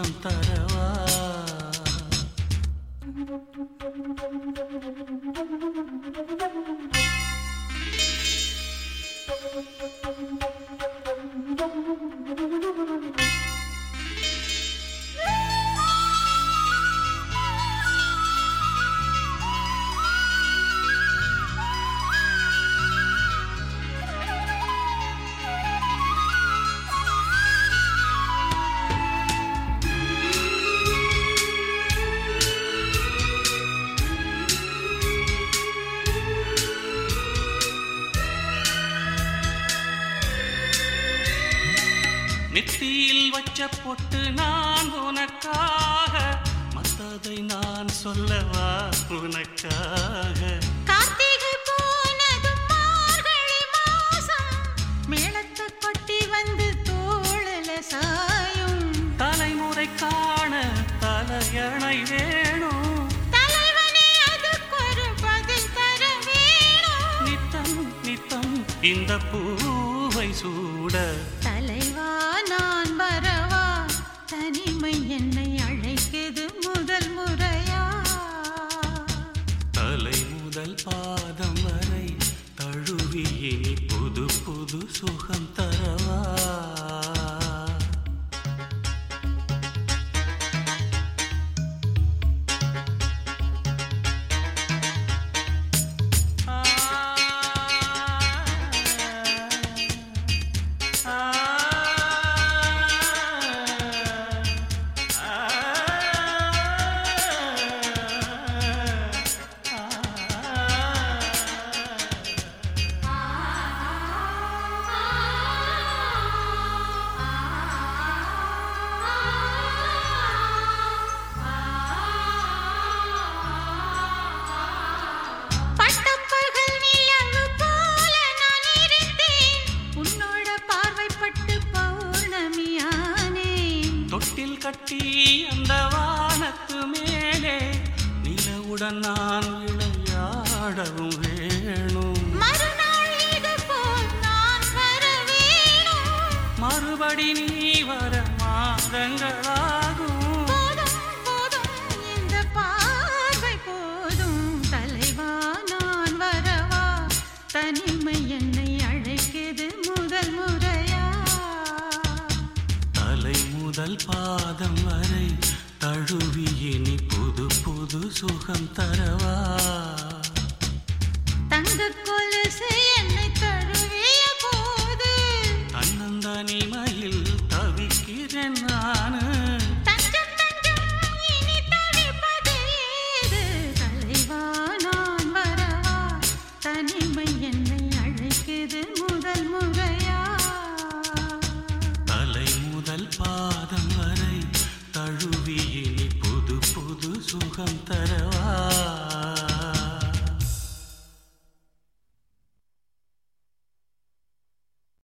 சுகம் தரவா. நெத்தியில் வச்ச பொட்டு நான் உனக்காக, மத்ததை நான் சொல்லவா உனக்காக. கார்த்திகை போனதும் மார்கழி மாசம், மேளத்தை கொட்டி வந்து தோளல சாயும். தலைமுறை காண தலையணை வேணும், தலைவனே அதுக்கொரு பதில் தர வேணும். நித்தம் நித்தம் இந்த பூவை சூட. தலைவா நான் வரவா, தனிமை என்னை அழைக்குது முதல் முறையா. தலை முதல் பாதம் வரை தழுவி இனி புது புது சுகம் தரவா. தொட்டில் கட்டி அந்த வானத்து மேலே நிலவுடன் நான் விளையாடவும் வேணும். மறுநாள் இது போல் நான் வர வேணும். மறுபடி நீ வர மாதங்களாகும். போதும் போதும் இந்த பார்வை போதும். தலைவா நான் வரவா, தனிமை என்னை அழைக்குது முதல் முறையா. தலை முதல் பாதம் வரை தழுவி இனி புது புது சுகம் தரவா. தங்க கொலுசு என்னை தழுவிய போது, தன்னந்தனிமையில் தவிக்கிறேன் நானு. தஞ்சம் தஞ்சம் இனி தவிப்பது ஏது? தலைவா நான் வரவா, தனிமை என்னை அழைக்குது முதல் முறையா. தலை முதல் பாதம் வரை தழுவி இனி புது புது சுகம் தரவா.